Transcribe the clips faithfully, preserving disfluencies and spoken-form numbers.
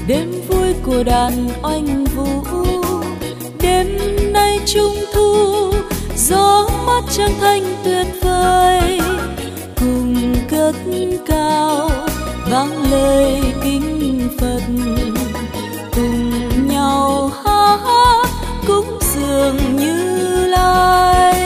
đêm vui của đàn oanh vũ, đêm nay trung thu gió mát trăng thanh tuyệt vời, cùng cất cao vang lời kính Phật, cùng nhau hát cúng dường Như Lai.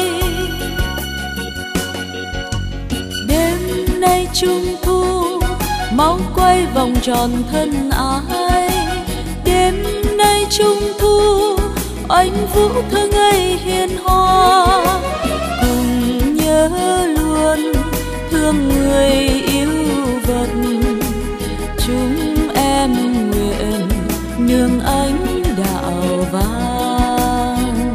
Đêm nay trung thu máu quay vòng tròn thân ái, đêm nay trung thu anh vũ thơ ngây hiền hòa, cùng nhớ luôn thương người yêu vật, chúng em nguyện nương ánh đạo vang.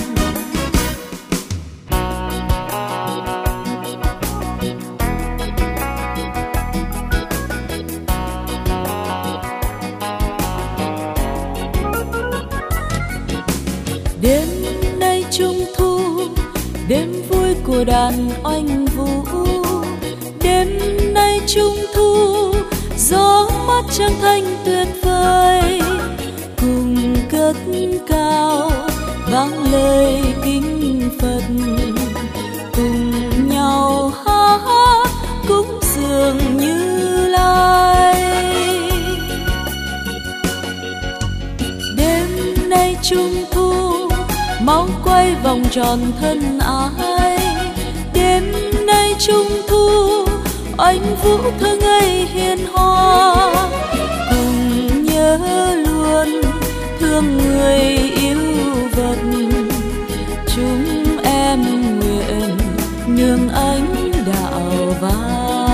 Đêm nay trung thu đêm vui của đàn oanh vũ, đêm nay trung thu gió mát trăng thanh tuyệt vời, cùng cất cao vang lời kính Phật, cùng nhau hát cúng dường Như Lai. Đêm nay trung thu máu quay vòng tròn thân ái, đêm nay trung thu anh vũ thơ ngây hiền hòa, cùng nhớ luôn thương người yêu vật, chúng em nguyện nương ánh đạo vang.